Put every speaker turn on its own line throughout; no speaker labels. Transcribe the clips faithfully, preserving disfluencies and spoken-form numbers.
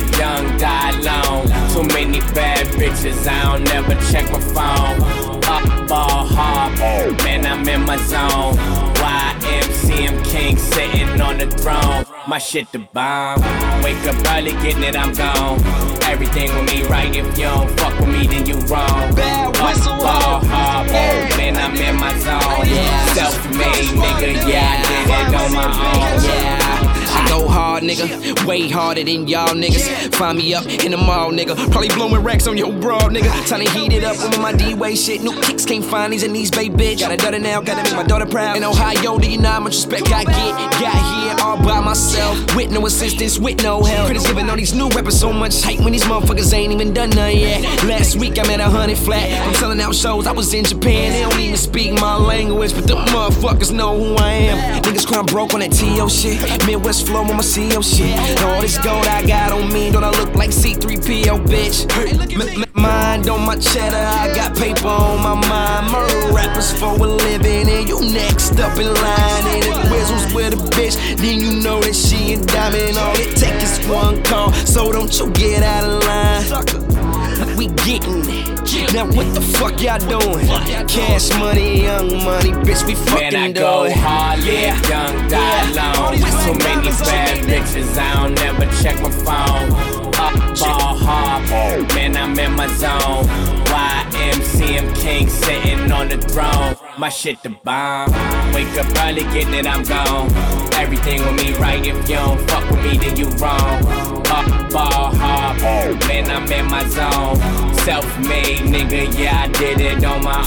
live young, die alone. Too many bad bitches, I don't never check my phone. Up ball hard, man, I'm in my zone. Y M C M King sitting on the throne. My shit the bomb. Wake up early, getting it, I'm gone. Everything with me right, if you don't fuck with me, then you wrong.
Bad whistle,
ball hard,
yeah.
Man, I'm in my zone.
Yeah.
Self-made nigga, yeah, I did it on my own.
Yeah. I go hard, nigga, way harder than y'all niggas. Find me up in the mall, nigga. Probably blowing racks on your bra, nigga. Time to heat it up with my D-Way shit. New kicks, can't find these in these baby bitch. Got a daughter now, gotta make my daughter proud. In Ohio, do you know how much respect I get? Got here all by myself, with no assistance, with no help. Critics giving all these new rappers so much hate when these motherfuckers ain't even done nothing yet. Last week I'm at a hundred flat. I'm selling out shows, I was in Japan. They don't even speak my language, but the motherfuckers know who I am. Niggas cry broke on that T O shit. Midwest flow on my C O shit. All this gold I got on me, don't I look like C three P O, bitch? M- m- mind on my cheddar, I got paper on my mind. Murder rappers for a living, and you next up in line. And if Whistle's with a bitch, then you know that she a diamond. All it take is one call, so don't you get out of line. We getting it. Now what the fuck y'all doing? Cash money, young money, bitch, we fucking
Man, I
doing.
go hard, live young, die alone. Too many bad bitches, I don't never check my phone. Up ball hard, man, I'm in my zone. Y M C M King sitting on the throne. My shit the bomb. Wake up early, getting it, I'm gone. Everything with me right, if you don't fuck with me, then you wrong. Up ball hard, man, I'm in my zone. Self-made nigga, yeah, I did it on my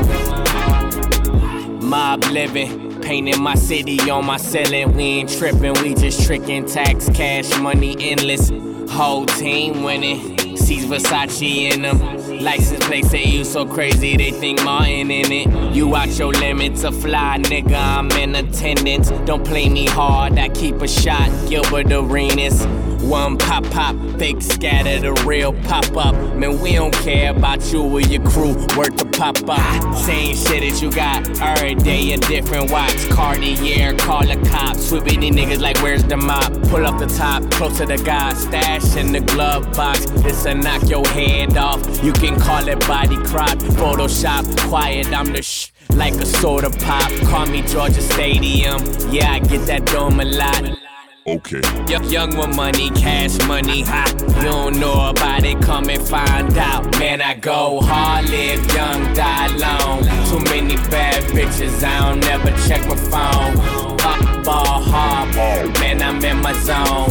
own. Mob living, painting my city on my ceiling. We ain't tripping, we just tricking. Tax, cash, money endless. Whole team winning. Sees Versace in them. License plate say you so crazy, they think Martin in it. You out your limits, a fly nigga, I'm in attendance. Don't play me hard, I keep a shot, Gilbert Arenas. One pop pop, fake scatter, the real pop up. Man, we don't care about you or your crew, worth the pop up. Same shit that you got, every day a different watch. Cartier, call the cops, sweeping these niggas like where's the mop? Pull up the top, close to the guy, stash in the glove box. This'll knock your head off, you can call it body crop. Photoshop, quiet, I'm the shh. Like a soda pop, call me Georgia Stadium. Yeah, I get that dome a lot.
Okay.
Young, young with money, cash money, ha. You don't know about it, come and find out. Man, I go hard, live young, die alone. Too many bad bitches, I don't never check my phone. Up ball hard, man, I'm in my zone.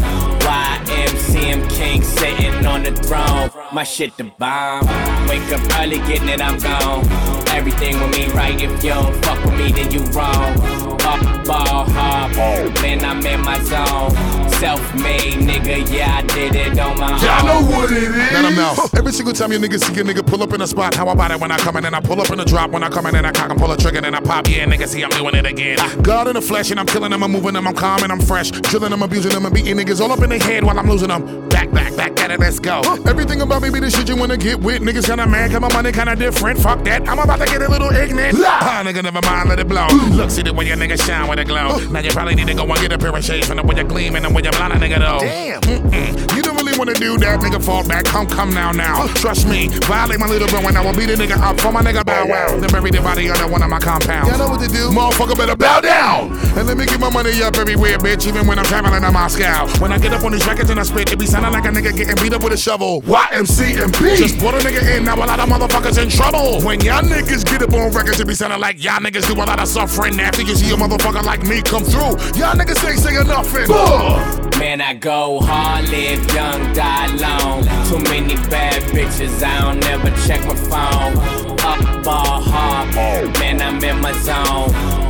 Y M C M King sitting on the throne. My shit the bomb. Wake up early, getting it, I'm gone. Everything with me right, if you don't fuck with me, then you wrong. Up ball hard, man, I'm in my zone. Self-made nigga, yeah, I did it on my own.
Y'all know what it is.
Let them know. Every single time you niggas see a nigga pull up in a spot, how about it when I come in and I pull up in a drop? When I come in and I cock and pull a trigger and I pop, yeah, niggas see I'm doing it again. God in the flesh and I'm killing them, I'm moving them, I'm calm and I'm fresh. Drilling them, abusing them, and beating niggas all up in their head while I'm losing them. Back, back, back at it, let's go. Everything about me be the shit you wanna get with. Niggas kinda mad, cause my money kinda different. Fuck that, I'm about to get a little ignorant. Ah, nigga, never mind, let it blow. Look, see the way your niggas shine with a glow. Now you probably need to go and get a pair of shades from the way you gleam and the way you blind a nigga though.
Damn.
Mm-mm. You don't really wanna do that, nigga, fall back. Come, come now, now. Trust me, violate my little bro and I will beat a nigga up for my nigga bow wow. Then bury the body under one of my compounds.
Y'all know what to do.
Motherfucker better bow down. And let me get my money up everywhere, bitch, even when I'm traveling to Moscow. When I get up on these records and I spit, it be sounding like a nigga getting beat up with a shovel.
Y M C M P.
Just put a nigga in, now a lot of motherfuckers in trouble. When y'all niggas get up on records, it be sounding like y'all niggas do a lot of suffering. After you see a motherfucker like me come through, y'all niggas ain't saying nothing.
Man, I go hard, live young, die alone. Too many bad bitches, I don't never check my phone. Up ball hard, man, I'm in my zone.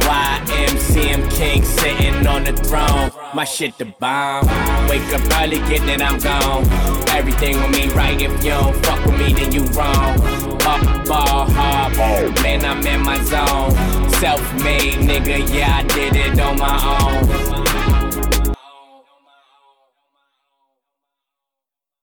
Y M C M King sitting on the throne. My shit the bomb. Wake up early, getting it, I'm gone. Everything with me right, if you don't fuck with me, then you wrong. Up ball hard, man, I'm in my zone. Self-made nigga, yeah, I did it on my own.